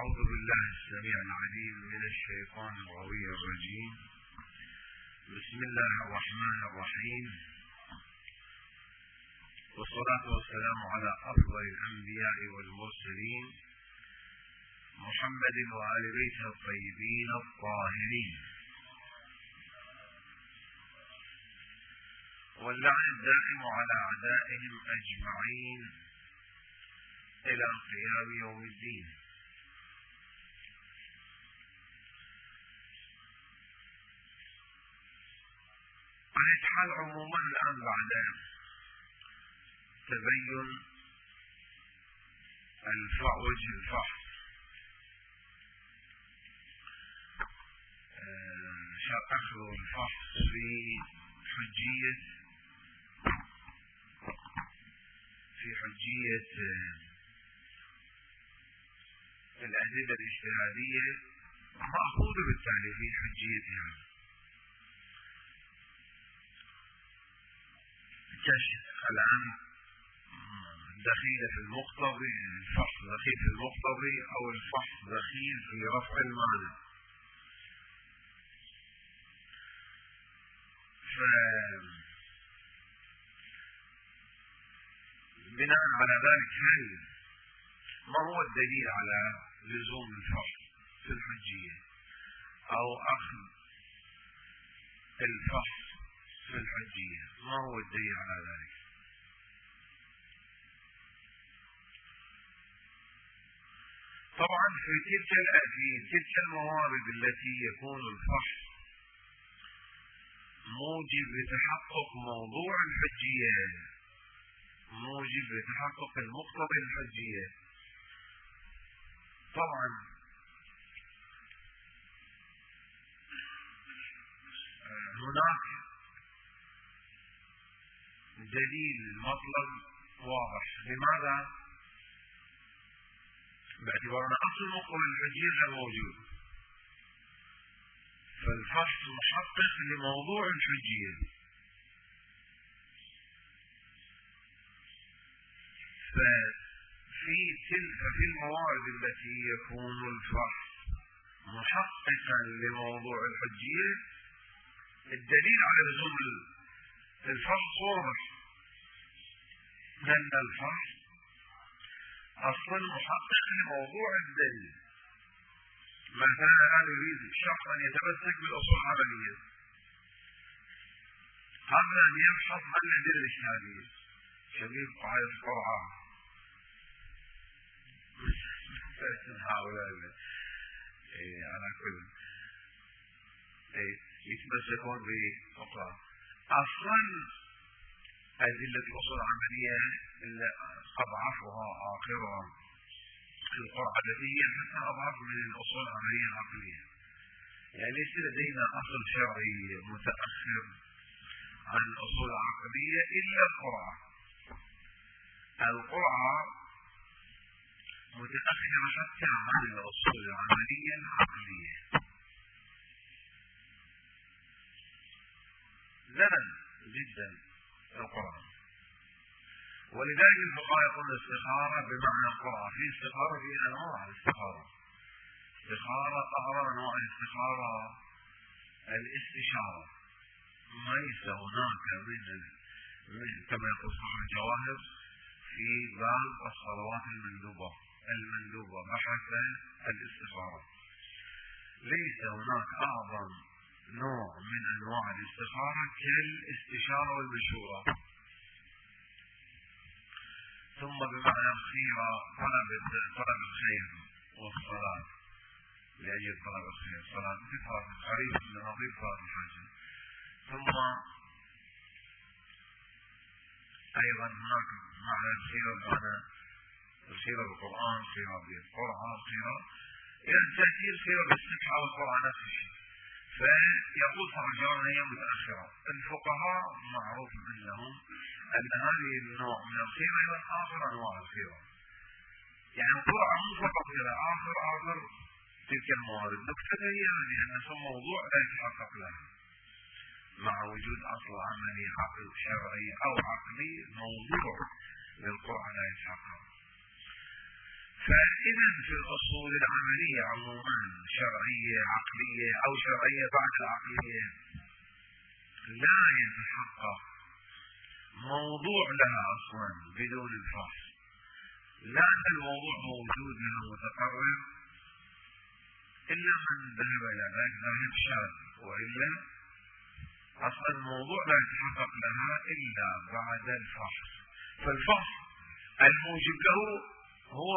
أعوذ بالله السميع العليم من الشيطان الغوي الرجيم. بسم الله الرحمن الرحيم، والصلاة والسلام على أفضل الأنبياء والمرسلين محمد وآل بيته الطيبين الطاهرين، واللعن الدائم على أعدائهم أجمعين إلى قيام يوم الدين. الحال عموما الآن بعد تبين وجه الفحص أخذ الفحص في حجية الأدلة الاجتهادية مأخوذ بالتالي في حجيتها، كشف الآن دخيل في المقتضي، الفحص دخيل في المقتضي أو الفحص دخيل في رفع المانع. بناء على ذلك ما هو الدليل على لزوم الفحص في الحجية أو أخذ الفحص في الحجية؟ ما هو الدليل على ذلك؟ طبعا في تلك الموارد التي يكون الفحص موجب لتحقق موضوع الحجية، موجب لتحقق المقتضى الحجية، طبعا هناك دليل مطلب واضح. لماذا؟ باعتبار أن أصل مقتضى الحجية غير موجود، فالفحص محقق لموضوع الحجية. ففي الموارد التي يكون الفحص محققا لموضوع الحجية الدليل على لزوم الفحص واضح، لأن الفحص أصلا محقق لموضوع الدليل. مثلا الآن يريد شخص أن يتمسك بالأصول العملية، قبل أن يبحث عن الأدلة الاجتهادية شبيه قاعدة القرعة هؤلاء على كل يتمسكون بفقرة. أصلا أدلة الأصول العملية أضعفها آخرها القرعة التي هي حتى أضعف من الأصول العملية العقلية، يعني ليس لدينا أصل شرعي متأخر عن الأصول العقلية إلا القرعة. القرعة متأخرة حتى عن الأصول العملية العقلية. زمن جدا القرعة، ولذلك الفقهاء يقولون الاستخارة بمعنى القرعة. في استخارة، في أنواع الاستخارة. استخارة أعظم أنواع الاستخارة الاستشارة، ليس هناك من كما يقول صاحب الجواهر في باب الصلوات المندوبة بحث الاستخارة. ليس هناك أعظم نوع من أنواع الاستخارة كالاستشارة والمشورة. ثم بمعنى الخيرة طلب الخير والصلاة لأجل طلب الخير، صلاة في طلب الخريف من نظير طلب الحاجة. ثم أيضا هناك معنى الخيرة بمعنى الخيرة بالقرآن، خيرة بالقرعة، خيرة يعني تأتي الخيرة بالسبحة والقرعة نفس الشيء. فيقول صاحب الجواب هي متأخرة. الفقهاء معروف عندهم أن هذه النوع من الخيرة هي آخر أنواع الخيرة، يعني القرعة مو فقط إلى آخر تلك الموارد. نكتة هي لأن ثم موضوع لا يتحقق لها مع وجود أصل عملي عقل شرعي أو عقلي، موضوع للقرعة لا يتحقق. فإذا في الأصول العملية عموما شرعية عقلية أو شرعية بعد العقلية لا يتحقق موضوع لها أصلا بدون الفحص، لا أن الموضوع موجود لها متقرر إلا من ذهب إلى ذلك ذهب شاذ، وإلا أصلا الموضوع لا يتحقق لها إلا بعد الفحص. فالفحص الموجب له هو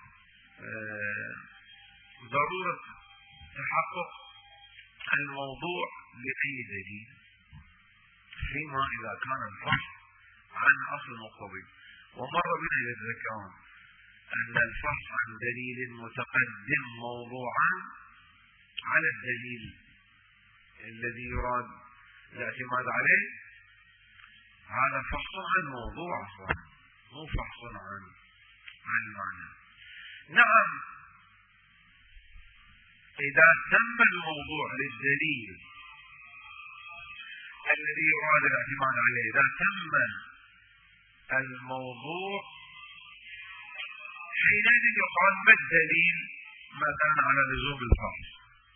ضرورة تحقق الموضوع لأي دليل، فيما إذا كان الفحص عن أصل مقتضي. ومر بنا يتذكرون أن الفحص عن دليل متقدم موضوعا على الدليل الذي يراد الاعتماد عليه، هذا فحص عن موضوع أصلا، مو فحص عن المعنى. نعم، إذا تم الموضوع للدليل الذي يراد الاعتماد عليه، إذا تم الموضوع حينئذ يقال ما الدليل مثلا على لزوم الفحص.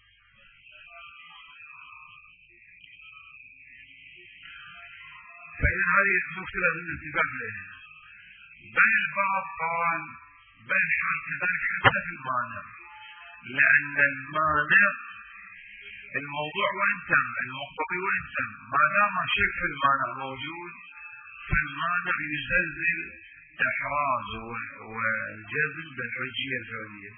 فإذا هذه المشكلة من الاتفاق إليها، بل البعض قال بل كذلك حتى في المعنى، لأن المعنى الموضوع وإن تم المقتضي وإن تم، ما دام شك في المعنى موجود فالمعنى يزلزل إحراز والجزم بالحجية الفعلية.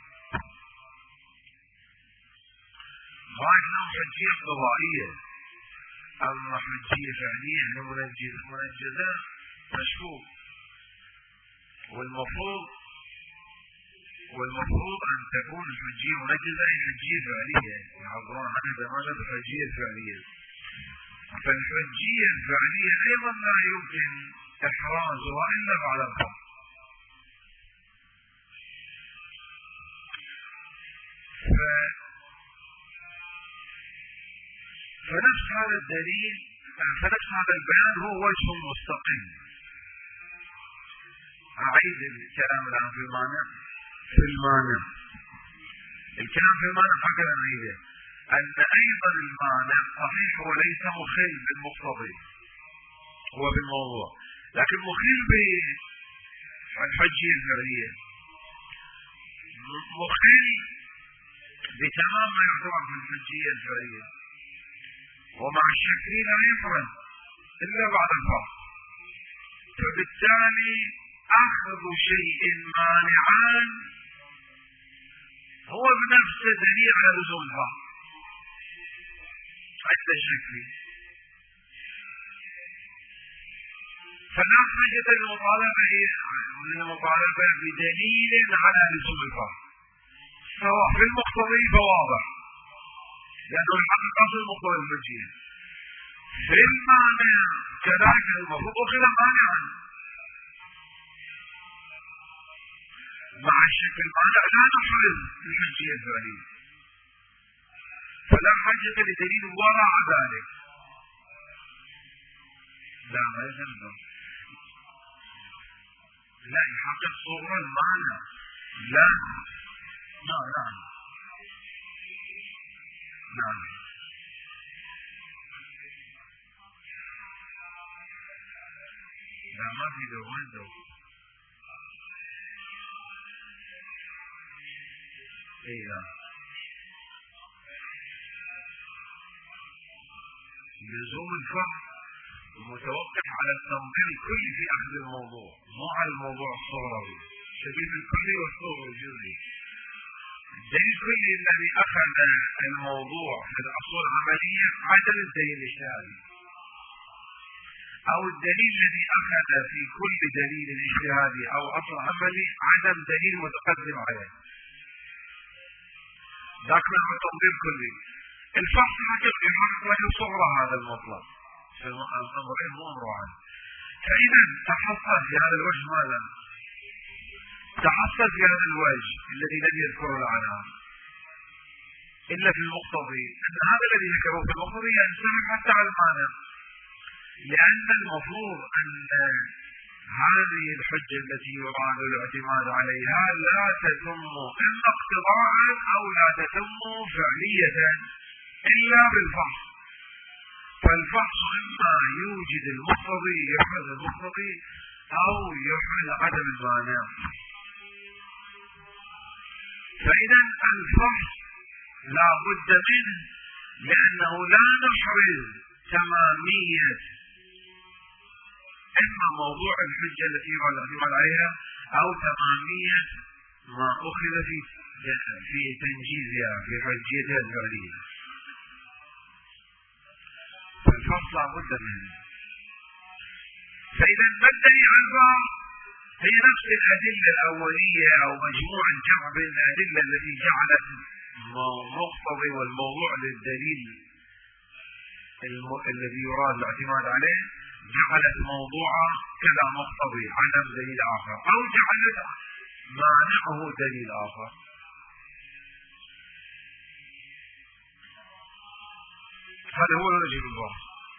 هاي حجية قضائية، أما حجية فعلية هي منجزة مشكوك، والمفروض أن تكون الحجية منجزة أي حجية فعلية، يعبرون عنها زمان بالحجية الفعلية. فالحجية الفعلية أيضا لا يمكن إحرازها إلا بعد الفحص. فنفس هذا الدليل، فنفس هذا البيان هو وجه مستقيم. أعيد الكلام الآن في المعنى. الكلام في المعنى هكذا نعيده، أن أيضا المعنى صحيح وليس مخل بالمقتضي، هو بالموضوع، لكن مخل بالحجية الفعلية، مخل بتمام ما يعتبر في الحجية الفعلية، ومع الشك لا يفرد إلا بعد الفحص. فبالتالي أخذ شيء مانعان هو بنفسه دليل على لزوم الفحص حتى الشك فيه. فلا حاجة للمطالبة بدليل على لزوم الفحص، سواء في المقتضي فواضح لأنه يحقق أصل المقتضى الحجية، في المعنى كذلك المفروض أخذ مانعا مع الشك المعنى لا نحرز الحجية الفعلية، فلا حاجة لدليل وراء ذلك. لا ما يلزم، لا يحقق صورة المعنى، لا ما في دوان لزوم الفهم متوقف على التنظير الكلي في أخذ الموضوع، مو على الموضوع الصغروي، شبيه الكلي والصغر الجزئي. الدليل الكلي الذي أخذ الموضوع في الأصول العملية عدم الدليل الاجتهادي، أو الدليل الذي أخذ في كل دليل اجتهادي أو أصل عملي عدم دليل متقدم عليه، ذاك نحو التنظير كلي. الفحص حقيقي يحقق لك صغر هذا المطلب في الأمرين مو أمر عنه. فإذا تحصل في هذا الوجه ماذا؟ تحصل في هذا الوجه الذي لم يذكره العنان إلا في المقتضي، أن هذا الذي ذكره في المقتضي ينسحب حتى على المعنى، لأن المفروض أن هذه الحجة التي يراد الاعتماد عليها لا تتم إما اقتضاء أو لا تتم فعلية إلا بالفحص. فالفحص إما يوجد المقتضي يحمل المقتضي أو يحمل عدم المانع. فإذا الفحص لا بد منه، لأنه لا نحرز تمامية إما موضوع الحجة التي يراد الاعتماد عليها أو تمامية ما أخذ في تنجيزها في حجيتها الفعلية. فالفحص لا بد منه. فإذا ما الدليل على البعض هي نفس الأدلة الأولية أو مجموع الجمع بين الأدلة التي جعلت مقتضي والموضوع للدليل الذي يراد الاعتماد عليه، جعلت موضوعه كذا مقتضي عدم دليل آخر، أو جعلت مانعه دليل آخر. هذا هو الوجه البحث،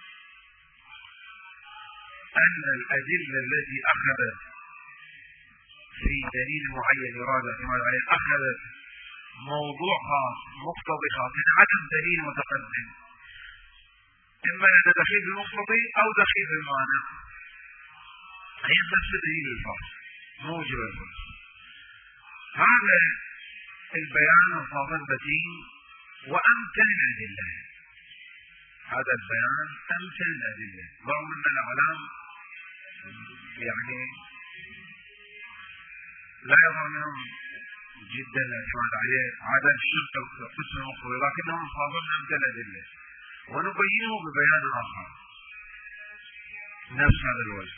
أن الأدلة التي أخذت في دليل معين يراد الاعتماد عليه أخذت موضوع خاص مقتضي خاص، يعني عدم دليل متقدم، إما أن دخيل بالمقتضي أو دخيل بالمانع، هي نفس دليل الفحص موجب الفحص. هذا البيان الفاضل بديل وأمتن الأدلة. هذا البيان أمتن الأدلة، رغم أن الأعلام يعني لا يظهر منهم جدا الاعتماد عليه عدم شرط قسم المقتضي، لكنهم فاضل أمتن الأدلة، ونبينه ببيان آخر نفس هذا الوجه.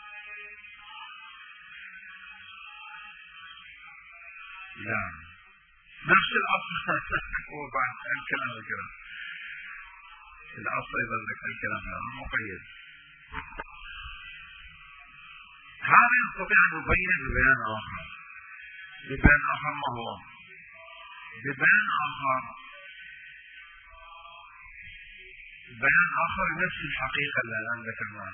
لا نفس الأصل هو بعد الكلام الكلام الأصل أيضا الكلام مقيد. هذا نستطيع أن نبين ببيان آخر. ببيان آخر ما هو؟ ببيان آخر، بيان آخر نفس الحقيقة اللي الآن ذكرناها.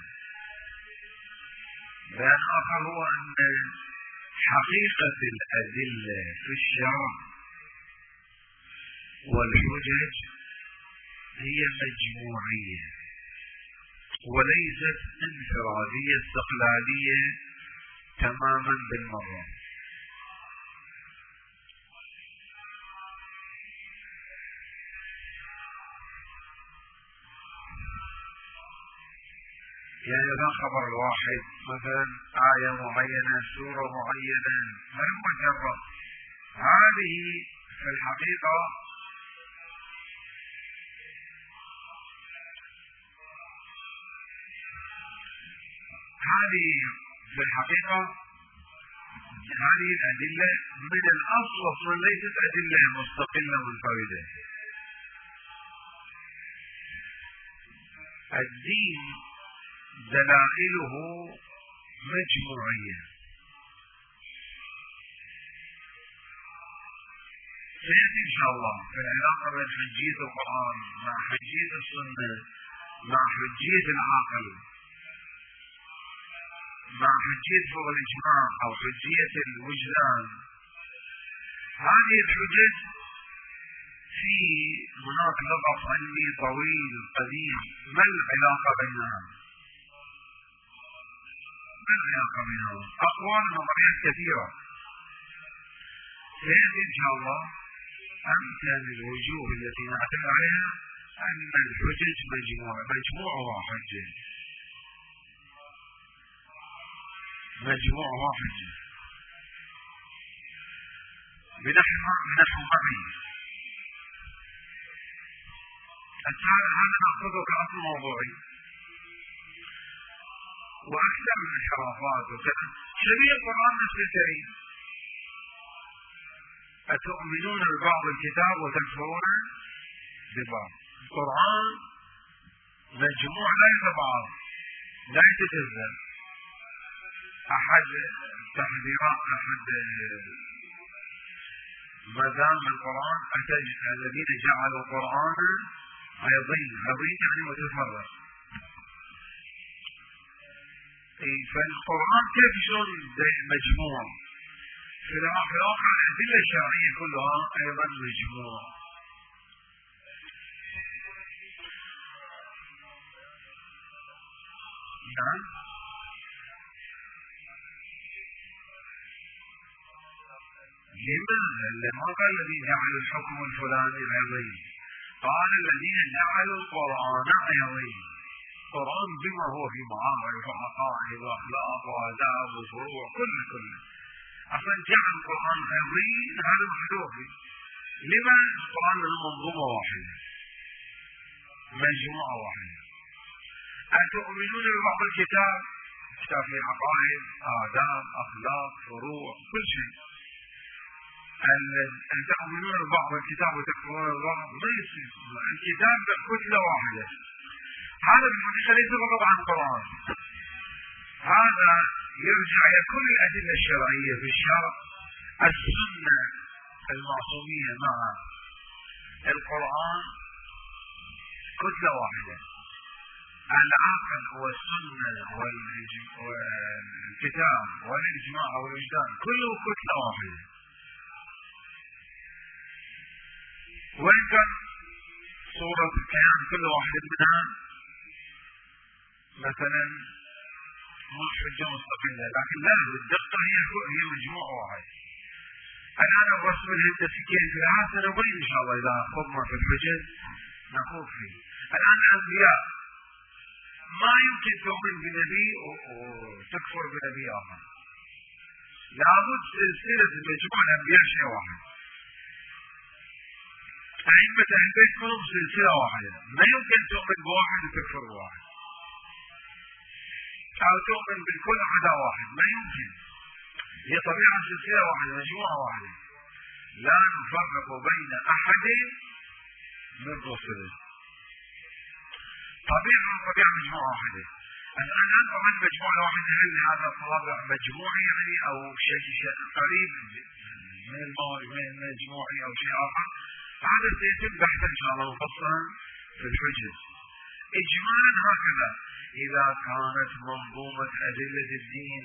بيان آخر هو أن حقيقة الأدلة في الشرع والحجج هي مجموعية وليست انفرادية استقلالية تماما بالمرة. يعني إذا خبر الواحد مثلا آية معينة سورة معينة غير مجرد، هذه في الحقيقة هذه الأدلة من الأصل أصلا ليست أدلة مستقلة منفردة. الدين دلائله مجموعية، سيأتي إن شاء الله في العلاقة بين حجية القرآن مع حجية السنة مع حجية العقل مع حجية فوق الإجماع أو حجية الوجدان. هذه الحجج في هناك لغط علمي طويل قديم، ما العلاقة بينها؟ أقوال نظريات كثيرة. سيأتي إن شاء الله أمثل الوجوه التي نعتمد عليها أن الحجج مجموعها حجة، مجموعها حجة بنحو معي. هذا نأخذه كأصل موضوعي، وأكثر من الانحرافات وكذا شبيه القرآن نفس الكريم. أتؤمنون ببعض الكتاب وتكفرون ببعض. القرآن مجموع لا يتبعض لا يتجزأ. أحد تحذيرات ما دام القرآن الذين جعلوا القرآن عظيم يعني متفرق. فالقرآن كيف شلون مجموع؟ في الواقع الأدلة الشرعية كلها أيضا مجموع. نعم. لما قال الذين جعلوا الحكم الفلاني عظيم، قال الذين جعلوا القرآن عظيم. القرآن بما هو في معارف وعقائد وأخلاق وآداب وفروع كله أصلا جعل القرآن عظيم، هذا محذوف. لما القرآن له منظومة واحدة مجموعة واحدة. أتؤمنون ببعض الكتاب؟ كتاب فيه عقائد آداب أخلاق فروع كل شيء. أن تؤمنون ببعض الكتاب وتكفرون ببعض ما يصير. الكتاب كتلة واحدة. هذا بالحقيقة ليس فقط عن القرآن، هذا يرجع إلى كل الأدلة الشرعية في الشرع. السنة المعصومية مع القرآن كتلة واحدة. العقل والسنة والكتاب والإجماع والوجدان كله كتلة واحدة. وإن كان صورة كيان كل واحد منها مثلا مش حجة مستقلة، لكن لا بالدقة هي مجموعة واحد. الآن الرسم الهندسي كيف لها سنبين إن شاء الله إذا خضنا في الحجج نخوض فيه. الآن الأنبياء ما يمكن تؤمن بنبي وتكفر بنبي آخر، لابد سلسلة مجموعة الأنبياء شيء واحد. أئمة أهل البيت كلهم سلسلة واحدة، ما يمكن تؤمن بواحد وتكفر بواحد، أو تؤمن بالكل عدا واحد، ما يمكن. هي طبيعة سلسلة واحدة مجموعة واحدة، لا نفرق بين أحد من رسله. طبيعة مجموعة واحدة. الآن طبعا مجموعة واحدة، هل هذا طابع مجموعي يعني أو شيء قريب من المجموعي أو شيء آخر؟ هذا سيتم بحثا إن شاء الله مفصلا في الحجج. إجمالا هكذا إذا كانت منظومة أدلة الدين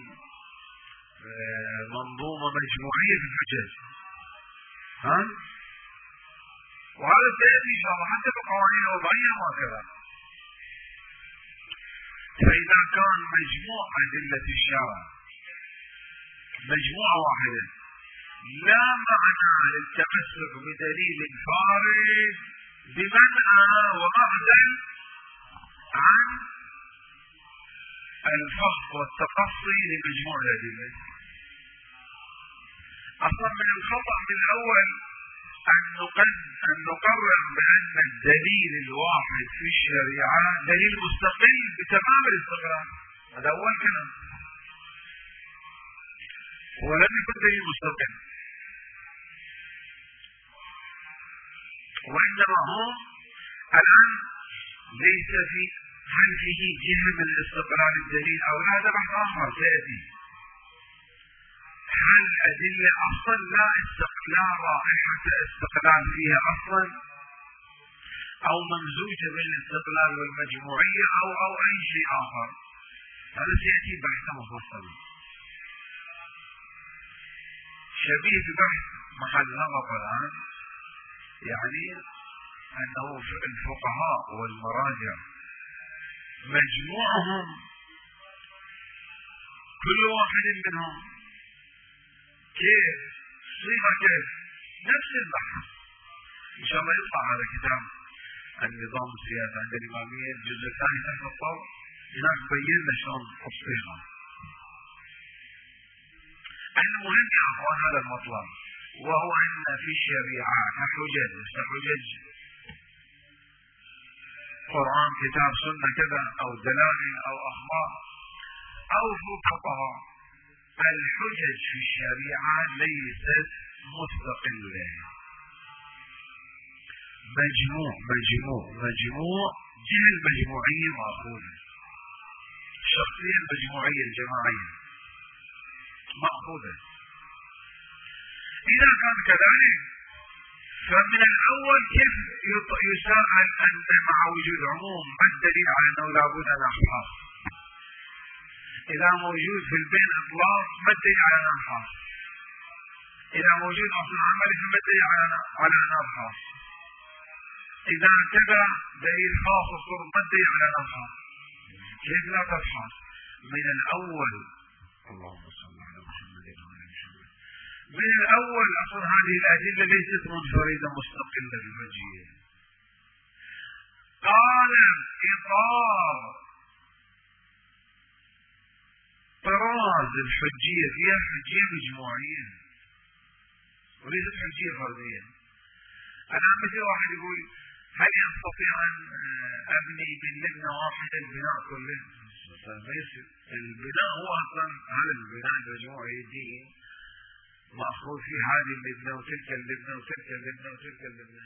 منظومة مجموعية في الحجج، وهذا سيأتي إن شاء الله حتى في قوانين وضعية وهكذا. فإذا كان مجموع أدلة الشرع مجموعة واحدة لا معنى للتمسك بدليل فارغ بمنع ومعدل عن الفحص والتقصي لمجموع الأدلة. أصلا من الخطأ من الأول أن نقرر بأن الدليل الواحد في الشريعة دليل مستقل بتمام الاستقرار. هذا أول كلام، ولم يكن دليل مستقل، وإنما هو الآن ليس في هل فيه جهة من الاستقرار الدليل أو لا، هذا بحث آخر سيأتي. هل الأدلة أصلا لا رائحة استقلال فيها أصلا، أو ممزوجة بين الاستقلال والمجموعية أو أي شيء آخر؟ هذا سيأتي بحث مفصل شبيه ببحث محل نظر الآن، يعني أنه الفقهاء والمراجع مجموعهم كل واحد منهم كيف صيغة كيف نفس البحث. إن شاء الله يطلع هذا كتاب النظام السياسي عند الإمامية الجزء الثاني تحت الطور، هناك بينا شلون الصيغة. المهم يا أخوان هذا المطلب، وهو أن في الشريعة كحجج قرآن كتاب سنة كذا أو دلائل أو أخبار أو فقهاء، الحجج في الشريعة ليست مستقلة، مجموع جهة المجموعية مأخوذة، الشخصية المجموعية الجماعية مأخوذة. إذا كان كذلك فمن الأول كيف يسأل أن مع وجود عموم الدليل على أنه لابد أن أحفظ؟ إذا موجود في البين إطلاق ما تدل على نام خاص. إذا موجود أصل عمل فما تدل على نام خاص. إذا ارتبى دليل خاص وصور ما تدل على نام خاص. كيف لا تفحص؟ من الأول اللهم صل على محمد وعلى محمد. من الأول أصل هذه الأدلة ليست منفردة مستقلة بالوجهية. قال إطار طراز الحجية فيها حجية مجموعية وليست حجية فردية. أنا مثل واحد يقول هل يستطيع أن أبني من لبنة واحدة البناء كله؟ البناء هو أصلا هذا البناء المجموعي الدين مأخوذ في هذه اللبنة وتلك اللبنة وتلك اللبنة وتلك اللبنة.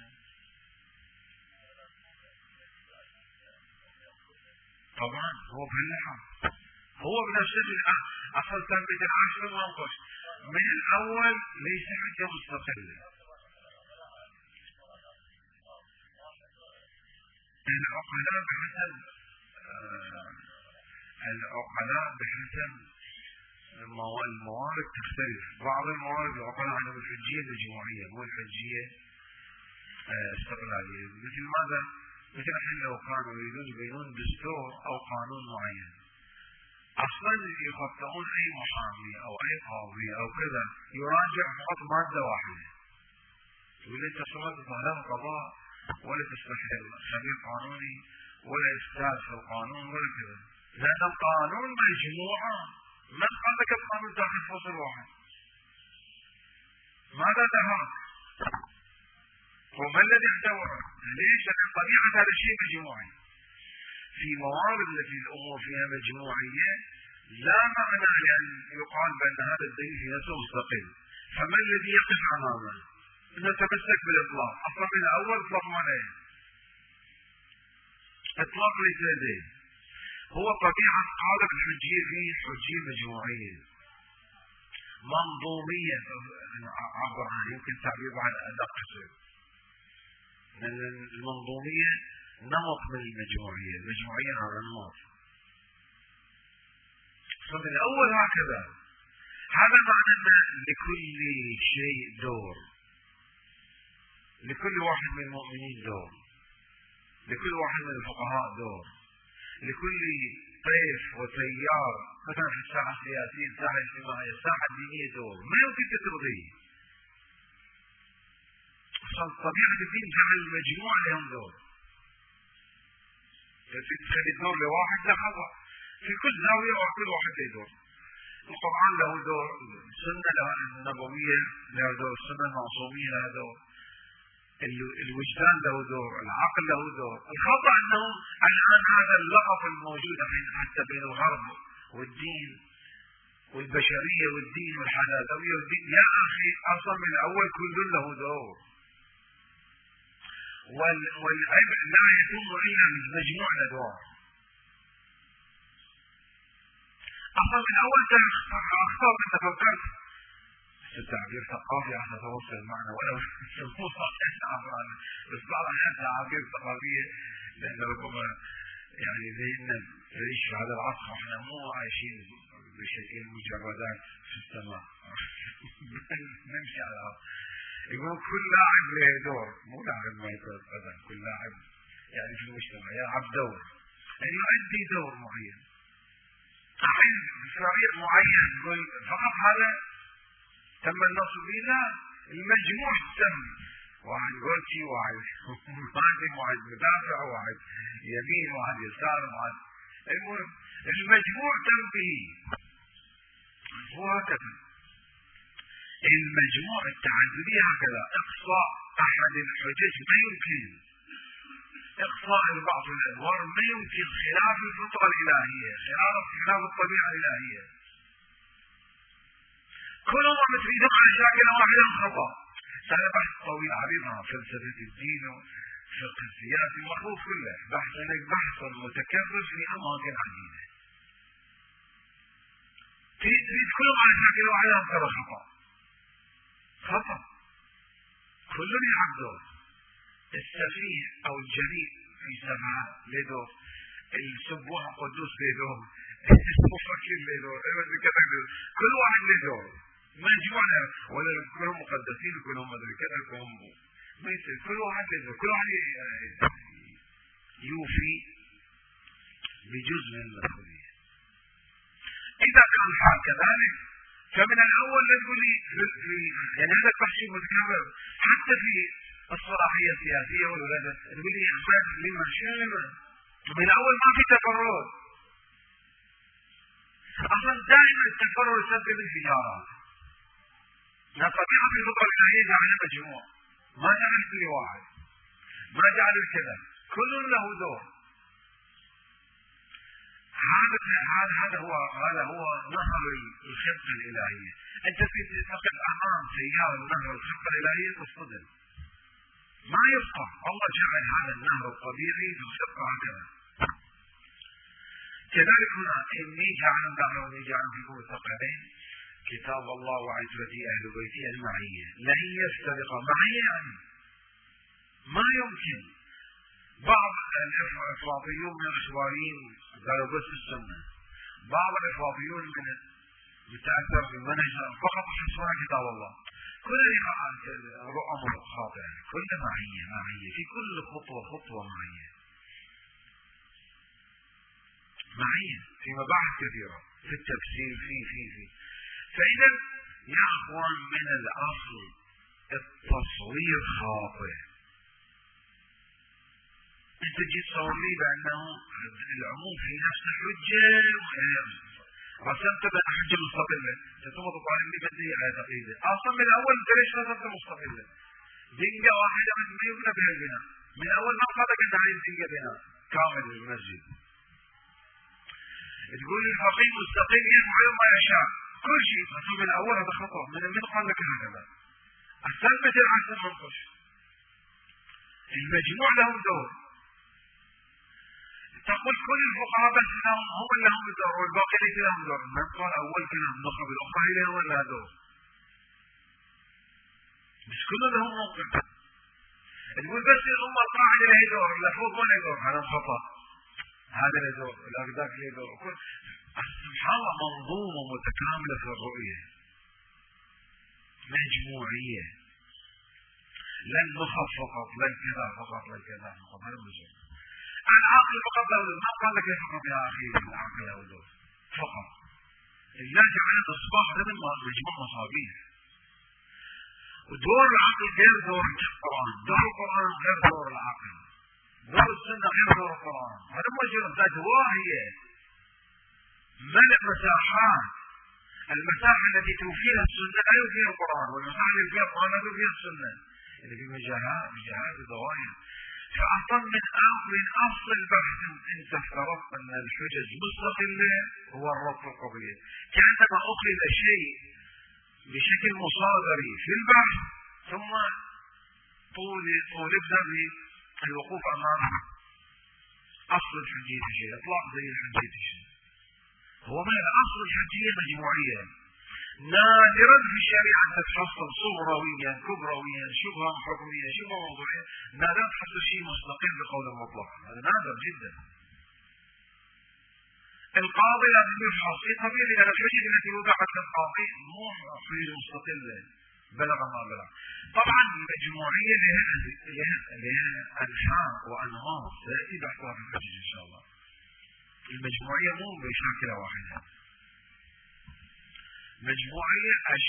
طبعا هو بهاللحظة هو بنفسه أصل ثبت العشر موقف من الأول ليس حجة مستقلة. العقلاء بحسب الموارد تختلف. بعض الموارد العقلاء عندهم الحجية المجموعية مو الحجية استقلالية. مثل ماذا؟ مثل الحين لو كانوا يريدون يبينون دستور أو قانون معين أصلا يخطئون أي محامي أو أي قاضي أو كذا يراجع فقط مادة واحدة. يقول أنت صمت ظهران قضاء ولا تستحق خبير قانوني ولا أستاذ في القانون ولا كذا، لأن القانون مجموعة. من قال لك القانون داخل فصل واحد؟ ماذا دهاك؟ وما الذي احتوى؟ ليش؟ لأن طبيعة هذا الشيء مجموعي. في موارد التي الأمور فيها مجموعية لا معنى لأن يقال بأن هذا الدليل في نفسه مستقل. فما الذي يقف أمامه؟ نتمسك بالإطلاق. أصلا من الأول إطلاق معناه إطلاق ليس لديه. هو طبيعة قالب الحجية فيه حجية مجموعية منظومية. عبر عنها يمكن تعبير عن أدق شيء. المنظومية نمط من المجموعية. المجموعية هذا النمط. فمن الأول هكذا. هذا معنى أن لكل شيء دور. لكل واحد من المؤمنين دور. لكل واحد من الفقهاء دور. لكل طيف وتيار مثلا في الساحة السياسية، الساحة الاجتماعية، الساحة الدينية دور. ما يمكن تترضيه. طبيعة الدين جعل المجموعة لهم دور. تخلي الدور لواحد لا خطأ. في كل زاوية وكل واحد له دور. القرآن له دور، السنة النبوية له دور، السنة المعصومية لها دور، الوجدان له دور، العقل له دور. الخطأ أنه الآن هذا اللغط الموجود حتى بين الغرب والدين والبشرية والدين والحداثوية والدين، يا أخي أصلا من الأول كل له دور. والعبء لا يتم إلا من مجموع الأدوار. أصلا من أول أخطاء من تفكرت التعبير ثقافي عشان توصل المعنى ولو يسموها بس بعض الأحيان تعابير ثقافية لأن ربما يعني زينا نعيش في هذا العصر احنا مو عايشين بشكل مجردات في السماء. نمشي على يقول كل لاعب له دور، مو لاعب ما يدور قدم، كل لاعب يعني في المجتمع يلعب دور، يعني يؤدي دور معين. أحيانا فريق معين يقول فقط هذا تم النصب به، لا، المجموع تم. واحد غرتي، واحد مهاجم، واحد مدافع، واحد يمين، واحد يسار، واحد المهم المجموع تم به. هو هكذا المجموع التعددي هكذا. إقصاء أحد الحجج ما يمكن، إقصاء البعض الأدوار ما يمكن، خلاف الفطرة الإلهية، خلاف الطبيعة الإلهية. كل مرة تريدون على شاكلة واحدة خطأ. هذا بحث طويل عريض عن فلسفة الدين وفقه السياسي المخلوق كله، بحث متكرر في أماكن عديدة. تريد كلهم على شاكلة واحدة ترى خطأ. خطأ. كل يلعب دور. السفيه أو الجريء في سبعة له دور، السبوح القدوس له دور، مفكر له دور، كل واحد له دور، ما يجمعنا ولا كلهم مقدسين وكلهم مدري كذا كلهم ما يصير، كل واحد له دور، كل واحد يوفي بجزء من المسؤولية. إذا كان الحال كذلك فمن الأول نقول يعني هذا البحث متكرر حتى في الصلاحية السياسية والولادة، تقول لي أحمد لما شامل من أول ما في تكرر. أصلا دائما التكرر يسبب انفجارات. الطبيعة في الفطرة الإلهية جعلها مجموع، ما جعل كل واحد، ما جعل الكذا، كل له دور. هذا هو نهر الخطة الإلهية. أنت تقف أمام سيارة نهر الخطة الإلهية تصطدم، ما يبقى. الله جعل هذا النهر الطبيعي في الخطة هكذا. كذلك هنا إني جعل النهر وإني جعل فيكم الثقلين كتاب الله وعزوتي أهل بيتي المعية لن يفترق معي يعني ما يمكن. بعض الإفراطيون من الإخباريين قالوا بس السنة، بعض الإفراطيون من متأثر بالمنهج فقط حسبنا كتاب الله. كل رؤى خاطئة، كل معية في كل خطوة معية في مباحث كثيرة في التفسير في فإذا يا أخوان من الأصل التصوير خاطئ. أنت جيت تصور لي بأنه العموم في نفس الحجة رسمت بأن حجة مستقلة، ثم تطالب لي بدي عقيدة. أصلا من الأول أنت ليش رسمت مستقلة؟ دنجة واحدة ما يبنى بها البناء، من أول ما قالك أنت هذه الدنجة بناء كامل للمسجد. تقول لي الفقيه مستقل يفعل ما يشاء كل شيء، من الأول هذا خطأ. من قال لك هكذا؟ الثبت العسل منقش، المجموع لهم دور. تقول كل الفقهاء بس هم اللي لهم دور والباقي ليس لهم دور. من قال أول كلام النخب الأخرى لهم ولا دور؟ مش كله لهم موقف. تقول بس الأمة القاعدة له دور، اللي فوق ما له دور، هذا خطأ. هذا له دور، الأقداك له دور. سبحان الله منظومة متكاملة في الرؤية مجموعية، لا النخب فقط، لا الكذا فقط، لا الكذا فقط. هذا مجموع. العقل فقط له دور، ما قال لك فقط يا أخي العقل له دور فقط. الله جعل الإصباح ضمن مجموع مصابيح. ودور العقل غير دور القرآن، دور القرآن غير دور العقل، دور السنة غير دور القرآن. هذا مجرد ذات واهية ملء مساحات. المساحة التي توفيها السنة لا يوفيها القرآن، والمساحة التي توفيها القرآن لا توفيها السنة. اللي في مجاهات وضوائر. فأصلا من أصل البحث أنت افترضت أن الحجج مستقلة هو الربط القضية، كأنما أخذ شيء بشكل مصادري في البحث ثم طولبنا بالوقوف أمام أصل الحجية الشيء، إطلاق زي الحجية الشيء. هو ما أصل الحجية مجموعية. نادرا في الشريعة أن تتحصل صغرويا كبرويا شبها حكمية شبه موضوعية، نادرا تحصل شيء مستقل بقول مطلق، هذا نادر جدا. القاضي لازم يفحص في طبيعي لأن الحجج التي وضعت للقاضي مو حجج مستقلة بلغ ما بلغ. طبعا المجموعية لها أنحاء وأنماط سيأتي بحثها في الحجج إن شاء الله. المجموعية مو بشاكلة واحدة، مجموعية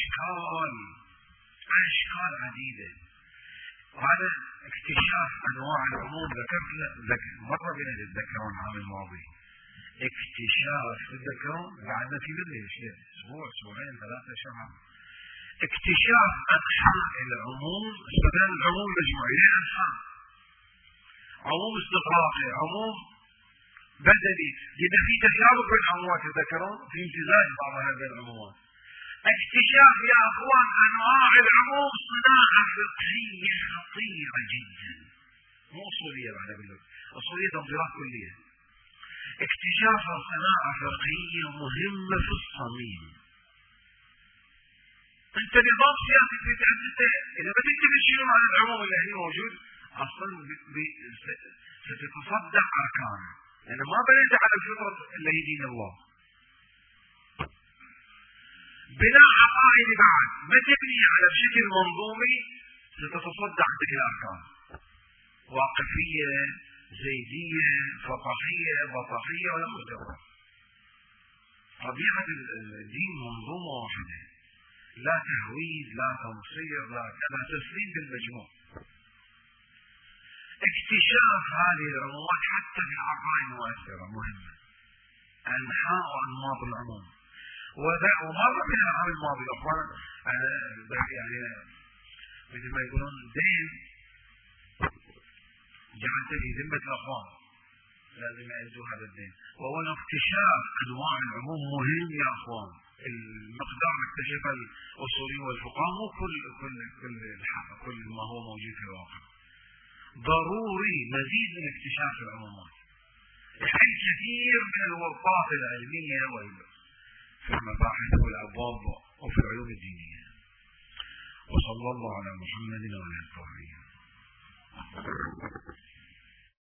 أشكال عديدة. وهذا اكتشاف أنواع العموم ذكرت مرة بنا تتذكرون العام الماضي اكتشاف تتذكرون قعدنا في بالليل أسبوع أسبوعين 3 شهر اكتشاف أنحاء العموم. استخدام العموم المجموعية أنحاء، عموم استغراقي، عموم بدلي، إذا في تشابك بين العمومات تذكرون في امتزاج بعض هذه العمومات. اكتشاف يا اخوان انواع العموم صناعه فقهيه خطيره جدا، مو اصوليه بعد اقول لك، اصوليه تنظيرات كليه. اكتشاف صناعه فقهيه مهمه في الصميم. انت نظام سياسي انت اذا ما تكتب شيء عن العموم اللي هي موجود اصلا ستتصدق اركانه، لان ما بنيت على الفطره اللي هي دين الله، بناء عقائدي بعد ما تبني على بشكل منظومي ستتصدى عندك الأركان، واقفية، زيدية، فطحية، بطحية، ولا مجرد. طبيعة الدين منظومة واحدة، لا تهويد، لا تنصير، لا كذا، تسليم بالمجموع. اكتشاف هذه العمومات حتى في العقائد مؤثرة مهمة، أنحاء وأنماط العموم. ومرة من العام الماضي الأخوان يعني مثل ما يقولون دين جعلت في ذمة الأخوان، لازم يعزوا هذا الدين، وهو اكتشاف أنواع العموم مهم يا أخوان. المقدار اكتشف الأصوليين والفقهاء مو كل ما هو موجود في الواقع. ضروري مزيد من اكتشاف العمومات يحل كثير من الورطات العلمية في المباحث والأبواب وفي العلوم الدينية. وصلى الله على محمد وعلى آله.